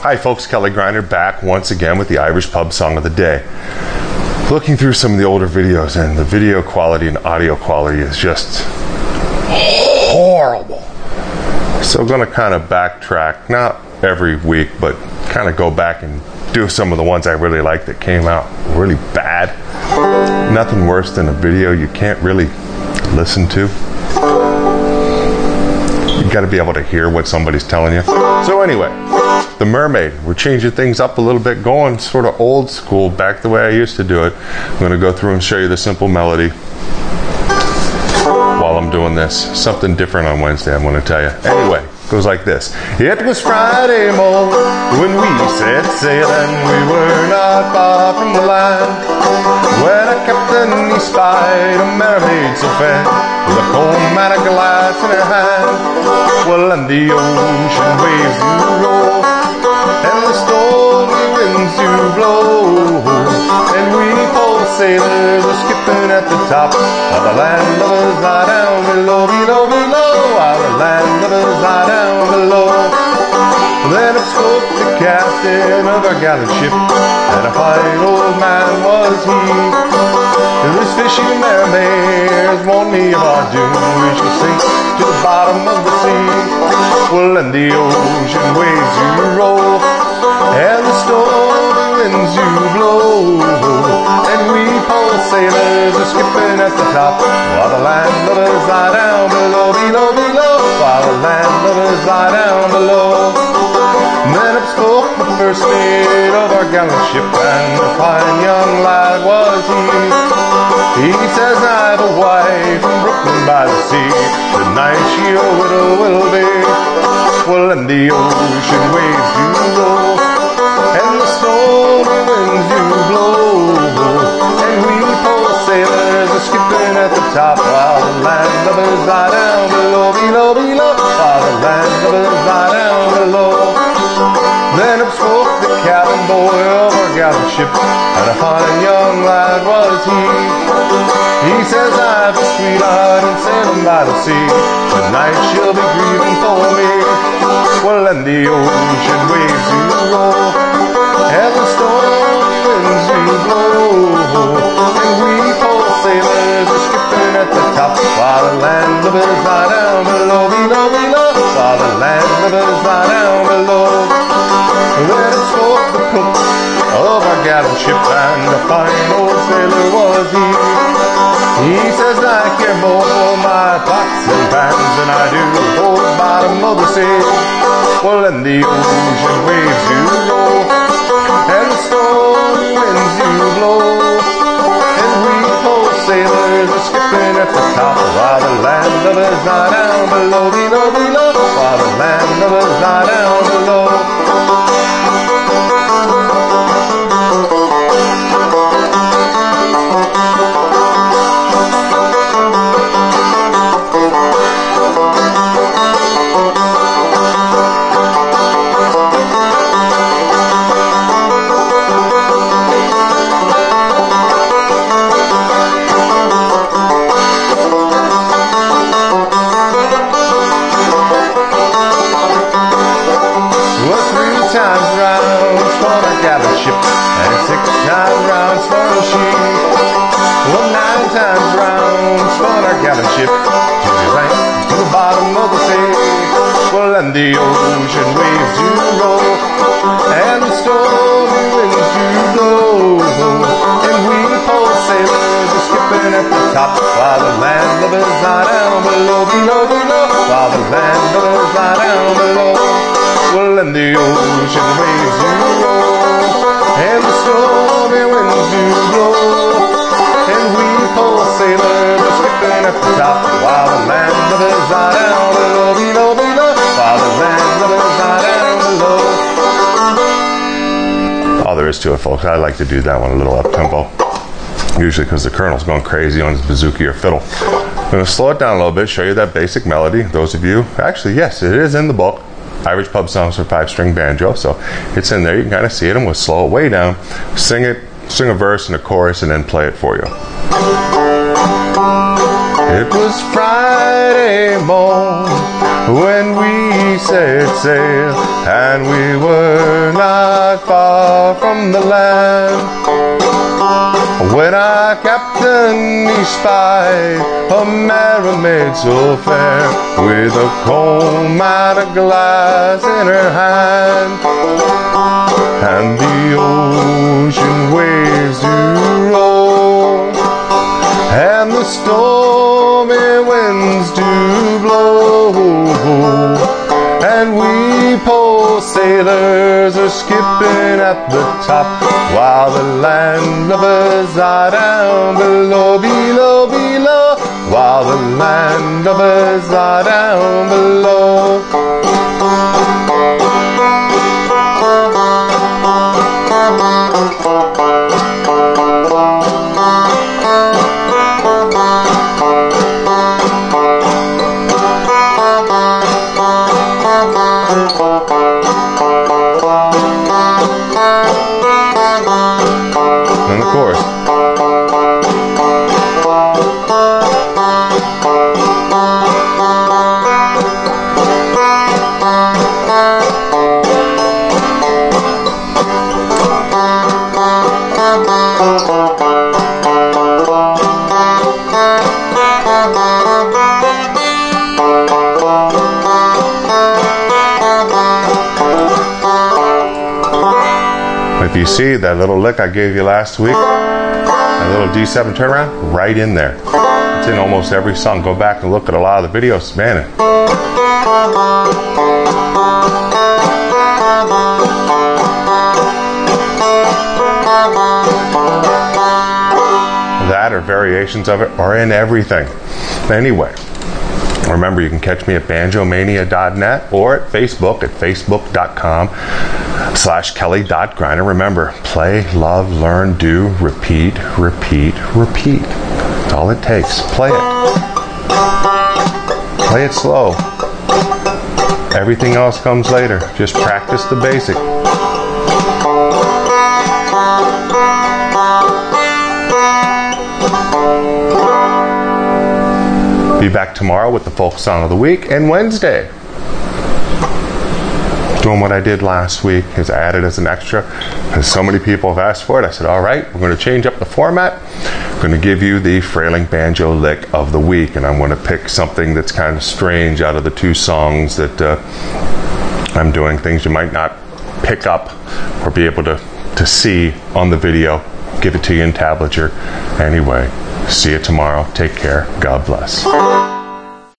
Hi folks, Kelly Grinder back once again with the Irish Pub Song of the Day. Looking through some of the older videos, and the video quality and audio quality is just horrible. So I'm going to kind of backtrack, not every week, but kind of go back and do some of the ones I really like that came out really bad. Nothing worse than a video you can't really listen to. You got to be able to hear what somebody's telling you. So anyway, The Mermaid. We're changing things up a little bit, going sort of old school, back the way I used to do it. I'm going to go through and show you the simple melody while I'm doing this. Something different on Wednesday, I'm going to tell you. Anyway, it goes like this. It was Friday morning when we set sail, and we were not far from the land, when a captain he spied a mermaid so fair, with a chromatic glass in her hand. Well, and the ocean waves do roll, and the stormy winds do blow, and we poor sailors are skipping at the top, while the landlubbers lie down below, below, below, while the landlubbers lie down below. Then up spoke the captain of our gallant ship, and a fine old man was he. This fishing mermaid warned me of our doom, we shall sink to the bottom of the sea. Well, and the ocean waves do roll, and the stormy winds do blow, and we poor sailors are skipping at the top, while the landlubbers lie down below, below, below, while the landlubbers lie down below. Then up spoke the first mate of our gallant ship, and a fine young lad was he. He says, I've a wife from Brooklyn by the sea, tonight she a widow will be. Well, and the ocean waves do roll, and the stormy winds do blow, and we poor sailors are skipping at the top, while the landlubbers lie down below, below, below, while the landlubbers lie down below. Then up spoke the cabin boy of our gallant ship, and a fine young lad was he. He says, I've a sweetheart and sailing by the sea, tonight she'll be grieving for me. Well, and the ocean waves do roll, and the stormy winds do blow, and we poor sailors are skipping at the top, while the landlubbers lie down below, below, below, while the landlubbers lie down below. Then up spoke the cook of our gallant ship, and a fine old sailor was he. He says, I care more for my pots and pans than I do for the bottom of the sea. Well, and the ocean waves do roll, and the stormy winds do blow, and we poor sailors are skipping at the top, while the landlubbers lie down below, below, below, while the landlubbers lie down below. And the ocean waves do roll, and the stormy winds do blow, and we poor sailors are skipping at the top, while the landlubbers lie down below, below, below, while the landlubbers lie down below. Well, and the ocean waves do roll, and the stormy winds do blow, and we poor sailors are skipping at the top, while the landlubbers lie down below, below, below, while the landlubbers lie down below. All there is to it, folks. I like to do that one a little up-tempo, usually because the Colonel's going crazy on his bouzouki or fiddle. I'm going to slow it down a little bit, show you that basic melody. Those of you, actually, yes, it is in the book, Irish Pub Songs for 5-string banjo, so it's in there. You can kind of see it, and we'll slow it way down, sing it, sing a verse and a chorus, and then play it for you. It was Friday morning when we set sail, and we were not far from the land. When our captain he spied a mermaid so fair, with a comb and a glass in her hand, and the ocean waves do roll, and the stormy winds do blow, and we poor sailors are skipping at the top, while the landlubbers are down below, below, below, while the landlubbers are down below. And of course, if you see that little lick I gave you last week, that little D7 turnaround, right in there. It's in almost every song. Go back and look at a lot of the videos. Man, that or variations of it are in everything. Anyway, remember you can catch me at banjomania.net or at facebook.com/Kelly.Griner. Remember, play, love, learn, do, repeat, repeat, repeat. That's all it takes. Play it. Play it slow. Everything else comes later. Just practice the basic. Be back tomorrow with the folk song of the week, and Wednesday doing what I did last week is added as an extra, because so many people have asked for it. I said, all right, we're going to change up the format. I'm going to give you the Frailing Banjo Lick of the week, and I'm going to pick something that's kind of strange out of the two songs that I'm doing, things you might not pick up or be able to see on the video. Give it to you in tablature. Anyway, see you tomorrow. Take care. God bless.